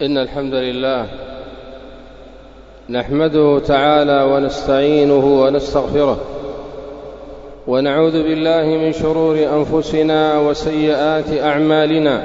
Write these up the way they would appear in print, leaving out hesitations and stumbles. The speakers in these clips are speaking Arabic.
إن الحمد لله نحمده تعالى ونستعينه ونستغفره ونعوذ بالله من شرور أنفسنا وسيئات أعمالنا.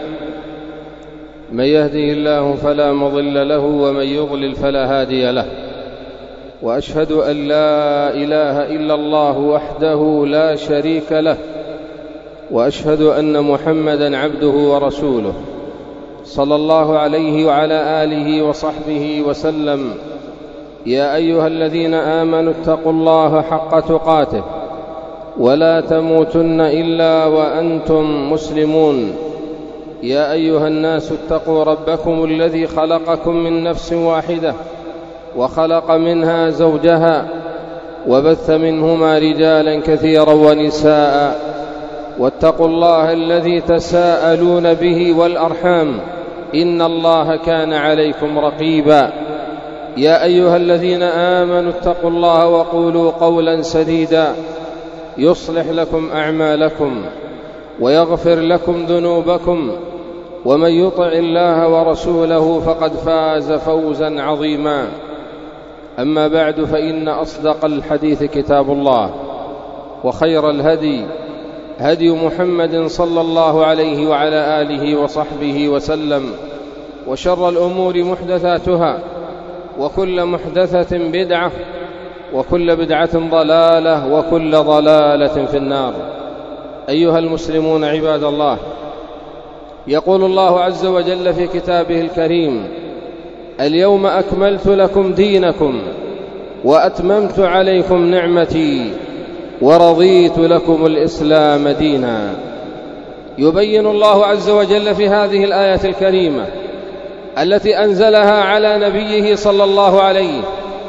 من يهده الله فلا مضل له ومن يضلل فلا هادي له، وأشهد أن لا إله إلا الله وحده لا شريك له، وأشهد أن محمدًا عبده ورسوله صلى الله عليه وعلى آله وصحبه وسلم. يا أيها الذين آمنوا اتقوا الله حق تقاته ولا تموتن إلا وأنتم مسلمون. يا أيها الناس اتقوا ربكم الذي خلقكم من نفس واحدة وخلق منها زوجها وبث منهما رجالا كثيرا ونساء، واتقوا الله الذي تساءلون به والأرحام إن الله كان عليكم رقيبا. يا أيها الذين آمنوا اتقوا الله وقولوا قولا سديدا يصلح لكم أعمالكم ويغفر لكم ذنوبكم، ومن يطع الله ورسوله فقد فاز فوزا عظيما. أما بعد، فإن أصدق الحديث كتاب الله، وخير الهدي هدي محمد صلى الله عليه وعلى آله وصحبه وسلم، وشر الأمور محدثاتها، وكل محدثة بدعة، وكل بدعة ضلالة، وكل ضلالة في النار. أيها المسلمون عباد الله، يقول الله عز وجل في كتابه الكريم: اليوم أكملت لكم دينكم وأتممت عليكم نعمتي ورضيت لكم الإسلام دينا. يبين الله عز وجل في هذه الآية الكريمة التي أنزلها على نبيه صلى الله عليه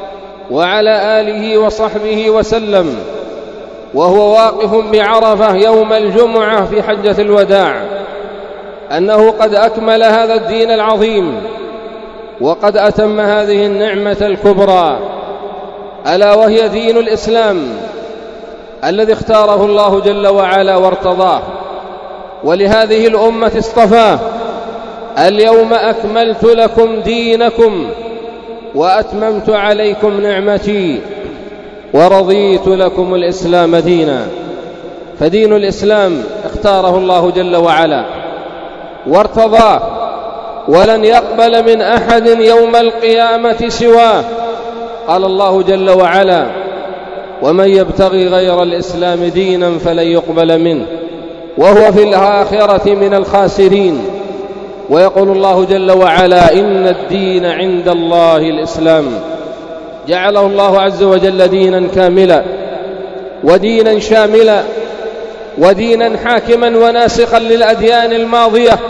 وعلى آله وصحبه وسلم وهو واقف بعرفة يوم الجمعة في حجة الوداع، أنه قد أكمل هذا الدين العظيم وقد أتم هذه النعمة الكبرى، ألا وهي دين الإسلام الذي اختاره الله جل وعلا وارتضاه، ولهذه الأمة اصطفاه. اليوم أكملت لكم دينكم وأتممت عليكم نعمتي ورضيت لكم الإسلام دينا. فدين الإسلام اختاره الله جل وعلا وارتضاه، ولن يقبل من أحد يوم القيامة سواه. قال الله جل وعلا: ومن يبتغي غير الإسلام دينا فلن يقبل منه وهو في الآخرة من الخاسرين. ويقول الله جل وعلا: إن الدين عند الله الإسلام. جعله الله عز وجل دينا كاملا ودينا شاملا ودينا حاكما وناسخا للأديان الماضية،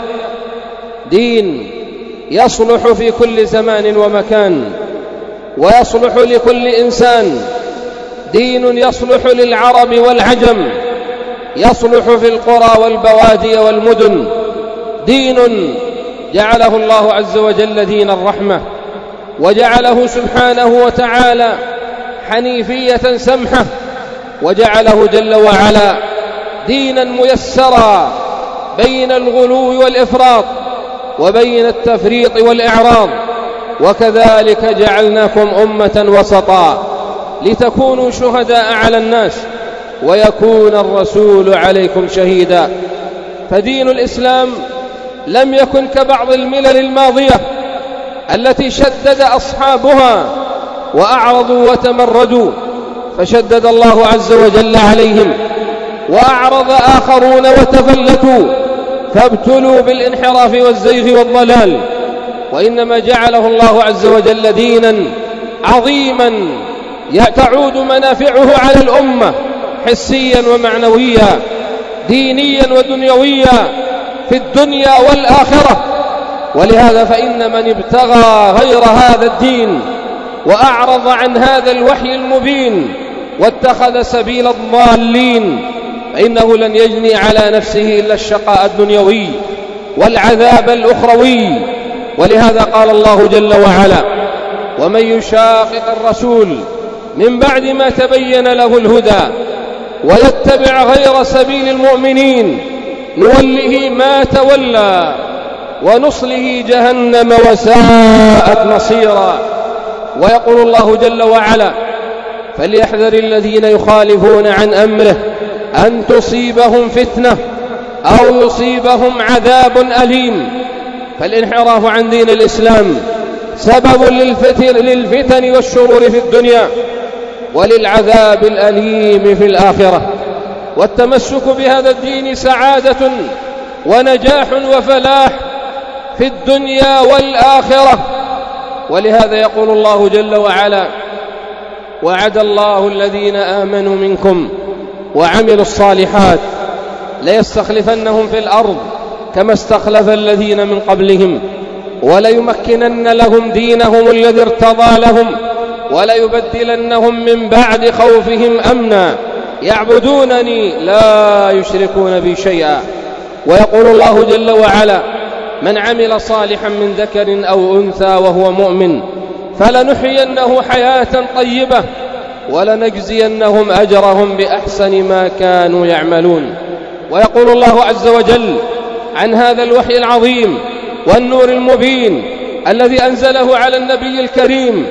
دين يصلح في كل زمان ومكان ويصلح لكل إنسان، دين يصلح للعرب والعجم، يصلح في القرى والبوادي والمدن، دين جعله الله عز وجل دين الرحمة، وجعله سبحانه وتعالى حنيفية سمحة، وجعله جل وعلا دينا ميسرا بين الغلو والإفراط وبين التفريط والإعراض. وكذلك جعلناكم أمة وسطا لتكونوا شهداء على الناس ويكون الرسول عليكم شهيدا. فدين الإسلام لم يكن كبعض الملل الماضية التي شدد أصحابها وأعرضوا وتمردوا، فشدد الله عز وجل عليهم، وأعرض آخرون وتفلتوا فابتلوا بالانحراف والزيغ والضلال. وإنما جعله الله عز وجل دينا عظيما تعود منافعه على الأمة حسيا ومعنويا، دينيا ودنيويا، في الدنيا والآخرة. ولهذا فإن من ابتغى غير هذا الدين وأعرض عن هذا الوحي المبين واتخذ سبيل الضالين فإنه لن يجني على نفسه إلا الشقاء الدنيوي والعذاب الأخروي. ولهذا قال الله جل وعلا: ومن يشاقق الرسول من بعد ما تبين له الهدى ويتبع غير سبيل المؤمنين نوله ما تولى ونصله جهنم وساءت مصيرا. ويقول الله جل وعلا: فليحذر الذين يخالفون عن أمره أن تصيبهم فتنة أو يصيبهم عذاب أليم. فالانحراف عن دين الإسلام سبب للفتن والشرور في الدنيا وللعذاب الأليم في الآخرة. والتمسك بهذا الدين سعادة ونجاح وفلاح في الدنيا والآخرة. ولهذا يقول الله جل وعلا: وعد الله الذين آمنوا منكم وعملوا الصالحات ليستخلفنهم في الأرض كما استخلف الذين من قبلهم وليمكنن لهم دينهم الذي ارتضى لهم وليبدلنهم من بعد خوفهم أمنا يعبدونني لا يشركون بي شيئا. ويقول الله جل وعلا: من عمل صالحا من ذكر أو أنثى وهو مؤمن فلنحيينه حياة طيبة ولنجزينهم أجرهم بأحسن ما كانوا يعملون. ويقول الله عز وجل عن هذا الوحي العظيم والنور المبين الذي أنزله على النبي الكريم: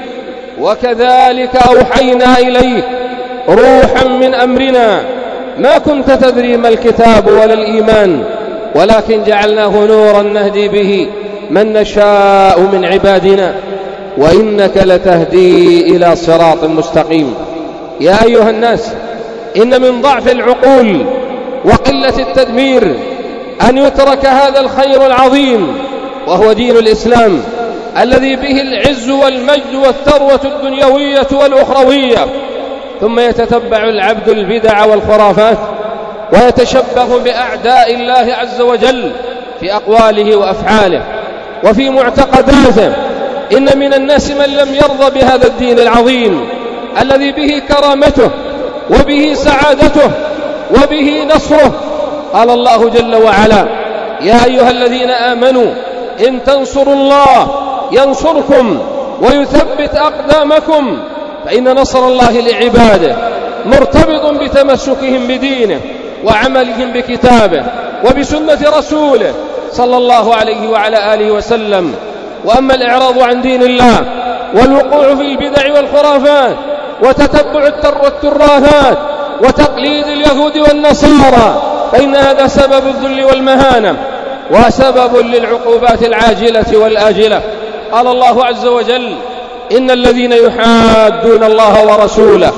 وكذلك أوحينا إليك روحا من أمرنا ما كنت تدري ما الكتاب ولا الإيمان ولكن جعلناه نورا نهدي به من نشاء من عبادنا وإنك لتهدي إلى صراط مستقيم. يا أيها الناس، إن من ضعف العقول وقلة التدمير أن يترك هذا الخير العظيم وهو دين الإسلام الذي به العز والمجد والثروة الدنيوية والأخروية، ثم يتتبع العبد البدع والخرافات ويتشبه بأعداء الله عز وجل في أقواله وأفعاله وفي معتقداته. إن من الناس من لم يرضى بهذا الدين العظيم الذي به كرامته وبه سعادته وبه نصره. قال الله جل وعلا: يا أيها الذين آمنوا إن تنصروا الله ينصركم ويثبت أقدامكم. فإن نصر الله لعباده مرتبط بتمسكهم بدينه وعملهم بكتابه وبسنة رسوله صلى الله عليه وعلى آله وسلم. وأما الإعراض عن دين الله والوقوع في البدع والخرافات وتتبع التراثات وتقليد اليهود والنصارى فإن هذا سبب الذل والمهانة وسبب للعقوبات العاجلة والآجلة. قال الله عز وجل: إن الذين يحادون الله ورسوله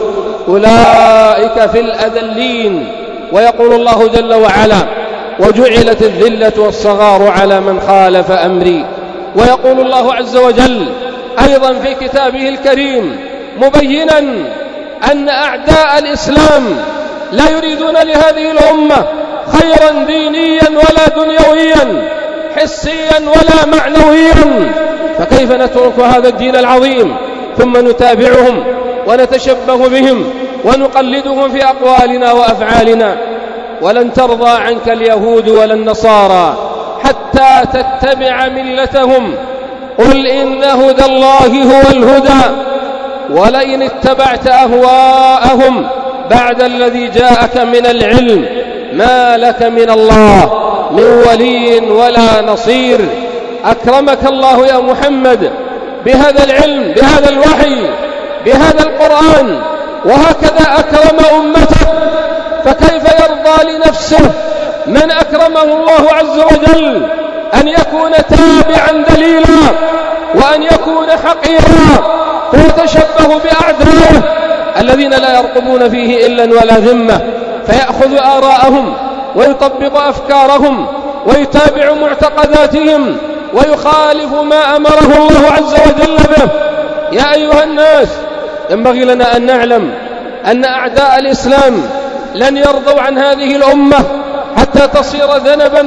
أولئك في الأذلين. ويقول الله جل وعلا: وجعلت الذلة والصغار على من خالف أمري. ويقول الله عز وجل أيضا في كتابه الكريم مبينا أن أعداء الإسلام لا يريدون لهذه الأمة خيرا دينيا ولا دنيويا حسيا ولا معنويا. فكيف نترك هذا الدين العظيم ثم نتابعهم ونتشبه بهم ونقلدهم في أقوالنا وأفعالنا؟ ولن ترضى عنك اليهود ولا النصارى حتى تتبع ملتهم. قل إن هدى الله هو الهدى ولئن اتبعت أهواءهم بعد الذي جاءك من العلم ما لك من الله من ولي ولا نصير. أكرمك الله يا محمد بهذا العلم، بهذا الوحي، بهذا القرآن، وهكذا أكرم أمته. فكيف يرضى لنفسه من أكرمه الله عز وجل أن يكون تابعا دليلا وأن يكون حقيرا فيتشبه بأعدائه الذين لا يرقبون فيه إلا ولا ذمة، فيأخذ آراءهم ويطبق أفكارهم ويتابع معتقداتهم ويخالف ما أمره الله عز وجل به. يا أيها الناس، ينبغي لنا أن نعلم أن أعداء الإسلام لن يرضوا عن هذه الأمة حتى تصير ذنبا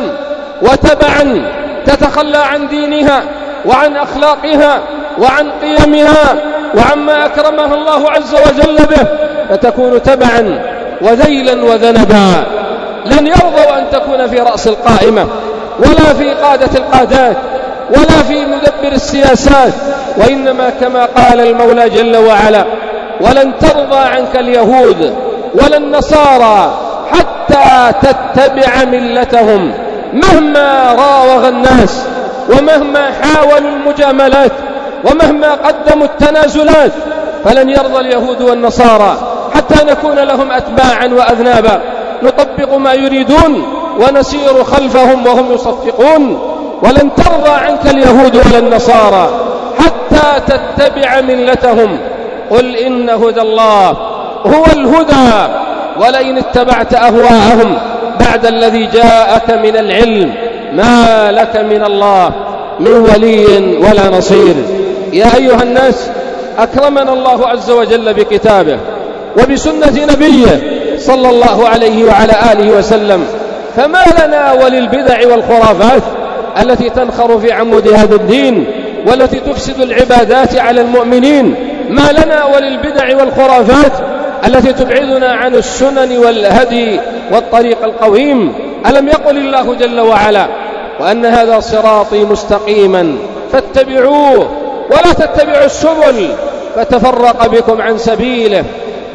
وتبعا تتخلى عن دينها وعن أخلاقها وعن قيمها وعما أكرمها الله عز وجل به، فتكون تبعا وذيلا وذنبا. لن يرضوا أن تكون في رأس القائمة ولا في قادة القادات ولا في مدبر السياسات، وإنما كما قال المولى جل وعلا: ولن ترضى عنك اليهود ولا النصارى حتى تتبع ملتهم. مهما راوغ الناس ومهما حاولوا المجاملات ومهما قدموا التنازلات فلن يرضى اليهود والنصارى حتى نكون لهم أتباعا وأذنابا نطبق ما يريدون ونسير خلفهم وهم يصفقون. ولن ترضى عنك اليهود ولا النصارى حتى تتبع ملتهم. قل إن هدى الله هو الهدى ولئن اتبعت أهواءهم بعد الذي جاءك من العلم ما لك من الله من ولي ولا نصير. يا أيها الناس، أكرمنا الله عز وجل بكتابه وبسنة نبيه صلى الله عليه وعلى آله وسلم، فما لنا وللبدع والخرافات التي تنخر في عمود هذا الدين والتي تفسد العبادات على المؤمنين؟ ما لنا وللبدع والخرافات التي تبعدنا عن السنن والهدي والطريق القويم؟ ألم يقل الله جل وعلا: وأن هذا صراطي مستقيما فاتبعوه ولا تتبعوا السبل فتفرق بكم عن سبيله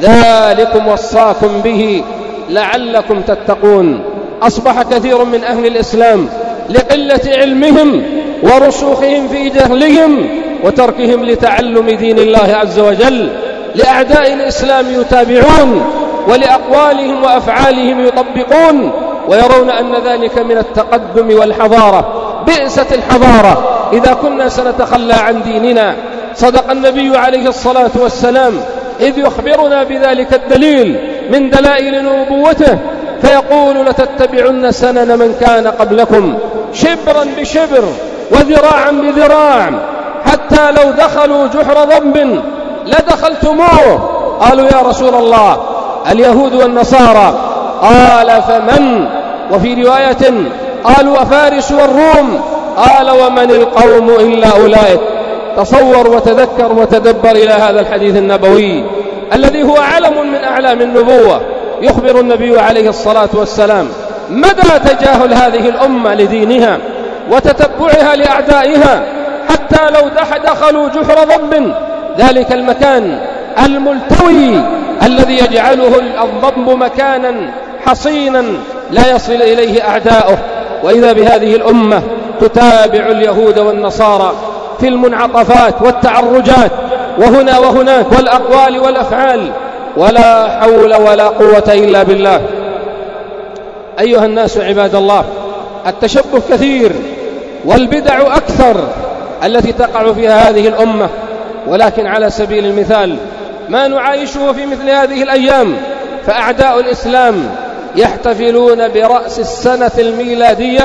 ذلكم وصاكم به لعلكم تتقون. أصبح كثير من أهل الإسلام لقلة علمهم ورسوخهم في جهلهم وتركهم لتعلم دين الله عز وجل لأعداء الإسلام يتابعون ولأقوالهم وأفعالهم يطبقون ويرون أن ذلك من التقدم والحضارة. بئست الحضارة إذا كنا سنتخلى عن ديننا. صدق النبي عليه الصلاة والسلام إذ يخبرنا بذلك الدليل من دلائل نبوته فيقول: لتتبعن سنن من كان قبلكم شبرا بشبر وذراعا بذراع حتى لو دخلوا جحر ضب لدخلتموه. قالوا: يا رسول الله اليهود والنصارى؟ قال: فمن؟ وفي رواية قالوا: أفارس والروم؟ قال: ومن القوم إلا أولئك. تصور وتذكر وتدبر إلى هذا الحديث النبوي الذي هو علم من أعلام النبوة. يخبر النبي عليه الصلاة والسلام مدى تجاهل هذه الأمة لدينها وتتبعها لأعدائها حتى لو دخلوا جحر ضب، ذلك المكان الملتوي الذي يجعله الضب مكانا حصينا لا يصل إليه أعداؤه. وإذا بهذه الأمة تتابع اليهود والنصارى في المنعطفات والتعرجات وهنا وهناك والأقوال والأفعال، ولا حول ولا قوة إلا بالله. أيها الناس عباد الله، التشبه كثير والبدع أكثر التي تقع فيها هذه الأمة، ولكن على سبيل المثال ما نعايشه في مثل هذه الأيام، فأعداء الإسلام يحتفلون برأس السنة الميلادية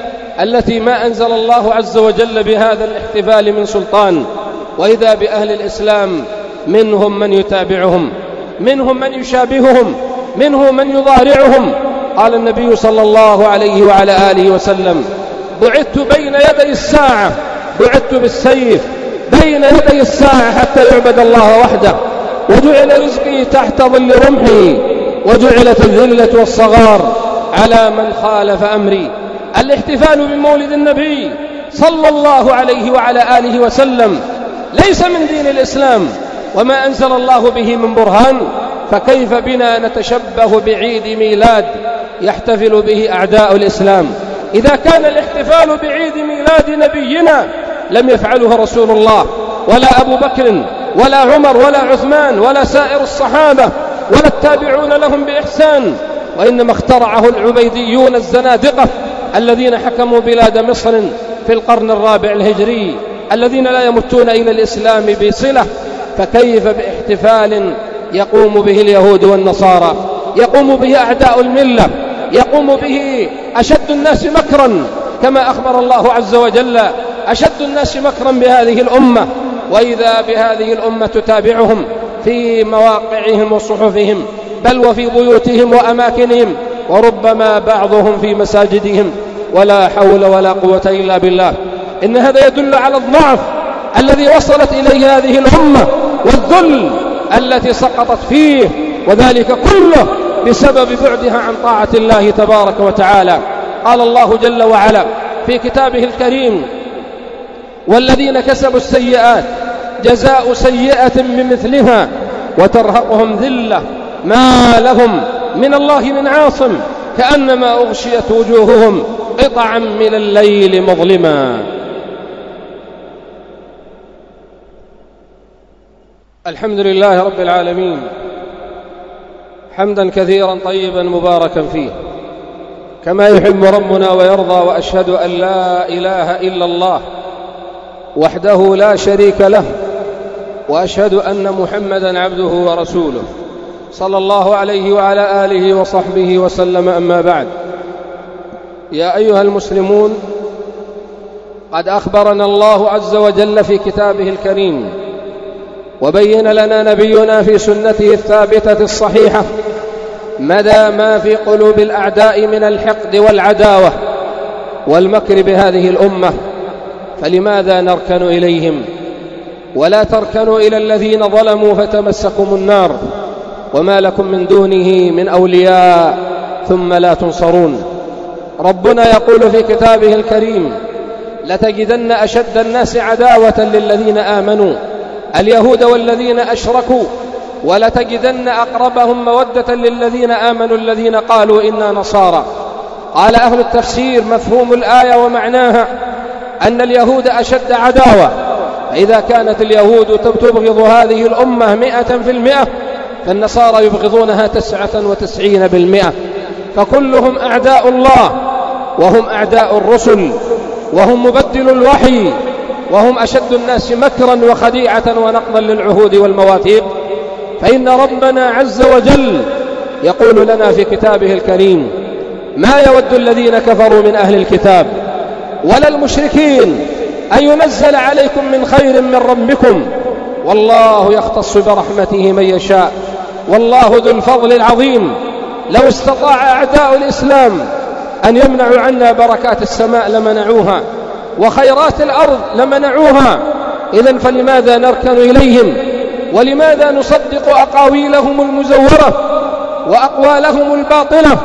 التي ما أنزل الله عز وجل بهذا الاحتفال من سلطان، وإذا بأهل الإسلام منهم من يتابعهم، منهم من يشابههم، منهم من يضارعهم. قال النبي صلى الله عليه وعلى آله وسلم: بعثت بين يدي الساعة، بعثت بالسيف بين يدي الساعة حتى يعبد الله وحده، وجعل رزقي تحت ظل رمحي، وجعلت الذلة والصغار على من خالف أمري. الاحتفال بمولد النبي صلى الله عليه وعلى آله وسلم ليس من دين الإسلام وما أنزل الله به من برهان، فكيف بنا نتشبه بعيد ميلاد يحتفل به أعداء الإسلام؟ إذا كان الاحتفال بعيد ميلاد نبينا لم يفعله رسول الله ولا أبو بكر ولا عمر ولا عثمان ولا سائر الصحابة ولا التابعون لهم بإحسان، وإنما اخترعه العبيديون الزنادقة الذين حكموا بلاد مصر في القرن الرابع الهجري، الذين لا يمتون إلى الإسلام بصلة. فكيف باحتفال يقوم به اليهود والنصارى، يقوم به أعداء الملة، يقوم به أشد الناس مكرا، كما أخبر الله عز وجل: أشد الناس مكرا بهذه الأمة. وإذا بهذه الأمة تتابعهم في مواقعهم وصحفهم، بل وفي بيوتهم وأماكنهم، وربما بعضهم في مساجدهم، ولا حول ولا قوة إلا بالله. إن هذا يدل على الضعف الذي وصلت إليه هذه الأمة والذل التي سقطت فيه، وذلك كله بسبب بعدها عن طاعة الله تبارك وتعالى. قال الله جل وعلا في كتابه الكريم: والذين كسبوا السيئات جزاء سيئة بمثلها وترهقهم ذلة ما لهم من الله من عاصم كأنما أغشيت وجوههم قطعا من الليل مظلما. الحمد لله رب العالمين، حمدا كثيرا طيبا مباركا فيه كما يحب ربنا ويرضى. وأشهد أن لا إله إلا الله وحده لا شريك له، وأشهد أن محمدا عبده ورسوله صلى الله عليه وعلى آله وصحبه وسلم. أما بعد، يا أيها المسلمون، قد أخبرنا الله عز وجل في كتابه الكريم، وبين لنا نبينا في سنته الثابتة الصحيحة مدى ما في قلوب الأعداء من الحقد والعداوة والمكر بهذه الأمة. فلماذا نركن إليهم ولا تركنوا إلى الذين ظلموا فتمسكم النار وما لكم من دونه من أولياء ثم لا تنصرون؟ ربنا يقول في كتابه الكريم: لتجدن أشد الناس عداوة للذين آمنوا اليهود والذين أشركوا، ولتجدن أقربهم مودة للذين آمنوا الذين قالوا إنا نصارى. قال أهل التفسير: مفهوم الآية ومعناها أن اليهود أشد عداوة، فإذا كانت اليهود تبغض هذه الأمة 100%، فالنصارى يبغضونها 99%، فكلهم أعداء الله، وهم أعداء الرسل، وهم مبدل الوحي، وهم أشد الناس مكرا وخديعة ونقضا للعهود والمواثيق. فإن ربنا عز وجل يقول لنا في كتابه الكريم: ما يود الذين كفروا من أهل الكتاب ولا المشركين أن ينزل عليكم من خير من ربكم، والله يختص برحمته من يشاء، والله ذو الفضل العظيم. لو استطاع أعداء الإسلام أن يمنعوا عنا بركات السماء لمنعوها، وخيرات الأرض لمنعوها. إذن فلماذا نركن إليهم؟ ولماذا نصدق أقاويلهم المزورة وأقوالهم الباطلة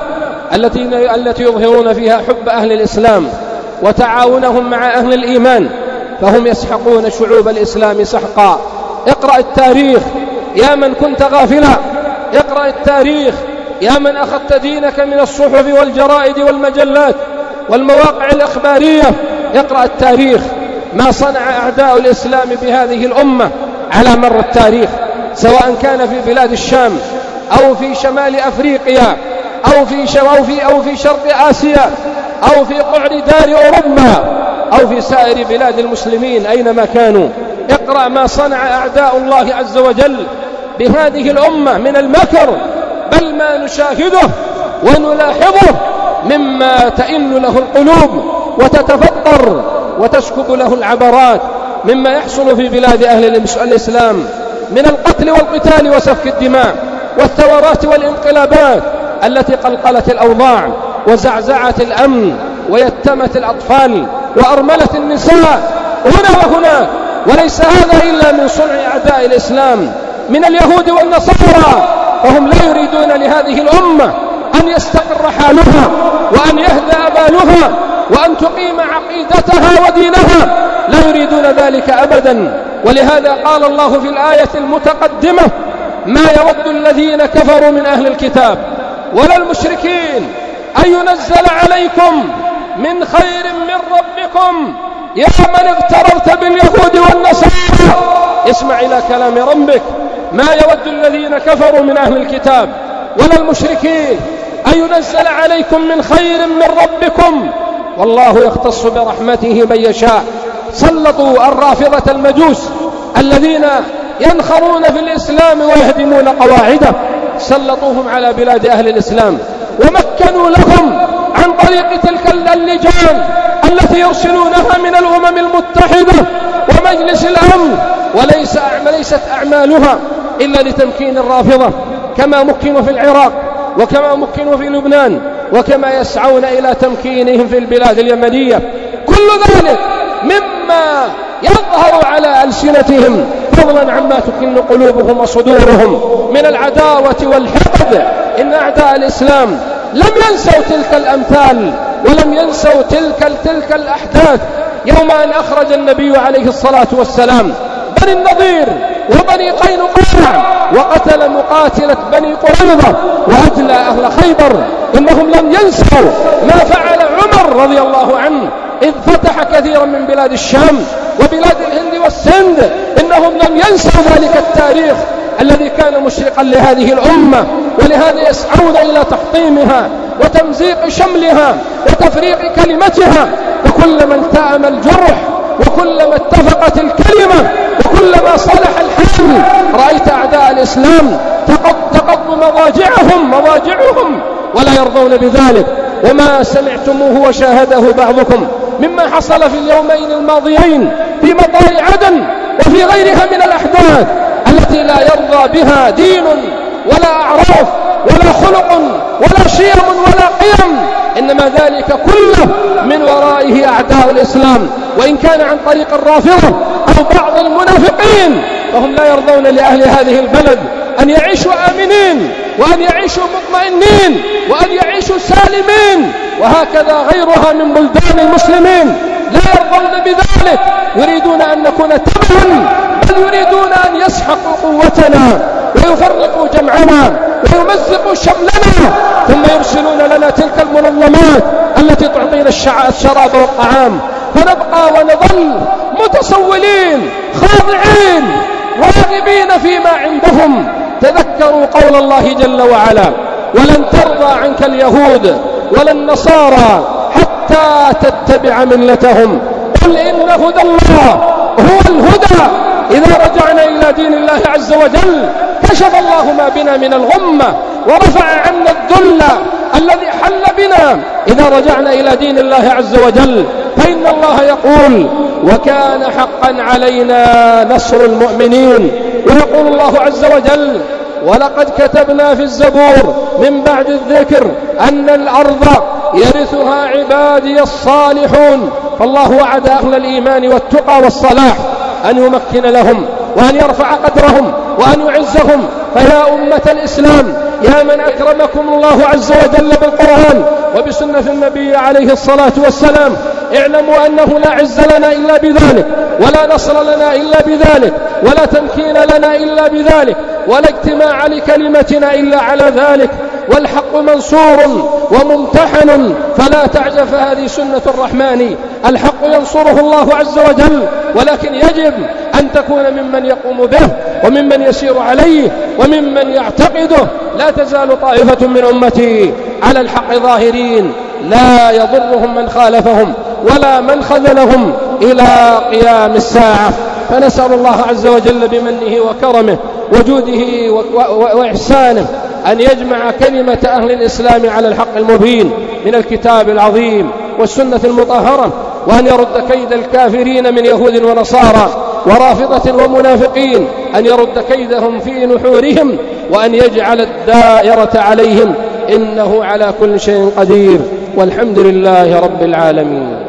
التي يظهرون فيها حب أهل الإسلام وتعاونهم مع أهل الإيمان؟ فهم يسحقون شعوب الإسلام سحقا. اقرأ التاريخ يا من كنت غافلا، اقرأ التاريخ يا من أخذت دينك من الصحف والجرائد والمجلات والمواقع الإخبارية. اقرأ التاريخ ما صنع أعداء الإسلام بهذه الأمة على مر التاريخ، سواء كان في بلاد الشام أو في شمال أفريقيا أو في شرق آسيا أو في قعر دار أوروبا أو في سائر بلاد المسلمين أينما كانوا. اقرأ ما صنع أعداء الله عز وجل بهذه الأمة من المكر، بل ما نشاهده ونلاحظه مما تئن له القلوب وتتفطر وتسكب له العبرات مما يحصل في بلاد أهل الإسلام من القتل والقتال وسفك الدماء والثورات والانقلابات التي قلقلت الأوضاع وزعزعت الأمن ويتمت الأطفال وأرملت النساء هنا وهناك. وليس هذا إلا من صنع أعداء الإسلام من اليهود والنصارى، وهم لا يريدون لهذه الأمة أن يستقر حالها وأن يهدأ بالها وأن تقيم عقيدتها ودينها، لا يريدون ذلك أبدا. ولهذا قال الله في الآية المتقدمة: ما يود الذين كفروا من أهل الكتاب ولا المشركين أن ينزل عليكم من خير من ربكم يا من اغتررت باليهود والنصارى. اسمع إلى كلام ربك: ما يود الذين كفروا من أهل الكتاب ولا المشركين أن ينزل عليكم من خير من ربكم، والله يختص برحمته من يشاء. سلطوا الرافضة المجوس الذين ينخرون في الإسلام ويهدمون قواعده، سلطوهم على بلاد أهل الإسلام ومكنوا لهم عن طريق تلك اللجان التي يرسلونها من الأمم المتحدة ومجلس الأمن، وليست أعمالها إلا لتمكين الرافضة، كما مكنوا في العراق وكما مكنوا في لبنان وكما يسعون إلى تمكينهم في البلاد اليمنية. كل ذلك مما يظهر على ألسنتهم، فضلا عما تكن قلوبهم وصدورهم من العداوة والحقد. إن أعداء الإسلام لم ينسوا تلك الأمثال ولم ينسوا تلك الأحداث يوم أن أخرج النبي عليه الصلاة والسلام بني النضير وبني قينقاع وقتل مقاتلة بني قريظة وأجلى أهل خيبر. إنهم لم ينسوا ما فعل عمر رضي الله عنه إذ فتح كثيرا من بلاد الشام وبلاد الهند والسند، إنهم لم ينسوا ذلك التاريخ الذي كان مشرقا لهذه الأمة، ولهذا يسعون إلى تحطيمها وتمزيق شملها وتفريق كلمتها. وكلما التأم الجرح وكلما اتفقت الكلمة وكلما صلح الحال رأيت أعداء الإسلام تقض مضاجعهم ولا يرضون بذلك. وما سمعتموه وشاهده بعضكم مما حصل في اليومين الماضيين في مطار عدن وفي غيرها من الأحداث التي لا يرضى بها دين ولا أعراف ولا خلق ولا شيم ولا قيم، إنما ذلك كله من ورائه أعداء الإسلام، وإن كان عن طريق الرافضة أو بعض المنافقين، فهم لا يرضون لأهل هذه البلد أن يعيشوا آمنين وأن يعيشوا مطمئنين وأن يعيشوا سالمين، وهكذا غيرها من بلدان المسلمين لا يرضون بذلك، يريدون أن نكون تبعا، بل يريدون أن يسحقوا قوتنا ويفرقوا جمعنا ويمزقوا شملنا، ثم يرسلون لنا تلك المنظمات التي تعطينا الشراب والطعام، فنبقى ونظل متسولين خاضعين راغبين فيما عندهم. تذكروا قول الله جل وعلا: ولن ترضى عنك اليهود ولا النصارى حتى تتبع ملتهم، قل إن هدى الله هو الهدى. إذا رجعنا إلى دين الله عز وجل كشف الله ما بنا من الغمة ورفع عنا الذل الذي حل بنا إذا رجعنا إلى دين الله عز وجل، فإن الله يقول: وكان حقا علينا نصر المؤمنين. ويقول الله عز وجل: ولقد كتبنا في الزبور من بعد الذكر أن الأرض يرثها عبادي الصالحون. فالله وعد أهل الإيمان والتقى والصلاح أن يمكن لهم وأن يرفع قدرهم وأن يعزهم. فيا أمة الإسلام، يا من أكرمكم الله عز وجل بالقرآن وبسنة النبي عليه الصلاة والسلام، اعلموا أنه لا عز لنا إلا بذلك، ولا نصر لنا إلا بذلك، ولا تمكين لنا إلا بذلك، ولا اجتماع لكلمتنا إلا على ذلك، والحق منصور وممتحن فلا تعجب، فهذه سنة الرحمن، الحق ينصره الله عز وجل، ولكن يجب أن تكون ممن يقوم به وممن يسير عليه وممن يعتقده. لا تزال طائفة من أمتي على الحق ظاهرين لا يضرهم من خالفهم ولا من خذلهم إلى قيام الساعة. فنسأل الله عز وجل بمنه وكرمه وجوده وإحسانه أن يجمع كلمة أهل الإسلام على الحق المبين من الكتاب العظيم والسنة المطهرة، وأن يرد كيد الكافرين من يهود ونصارى ورافضة ومنافقين، أن يرد كيدهم في نحورهم، وأن يجعل الدائرة عليهم، إنه على كل شيء قدير، والحمد لله رب العالمين.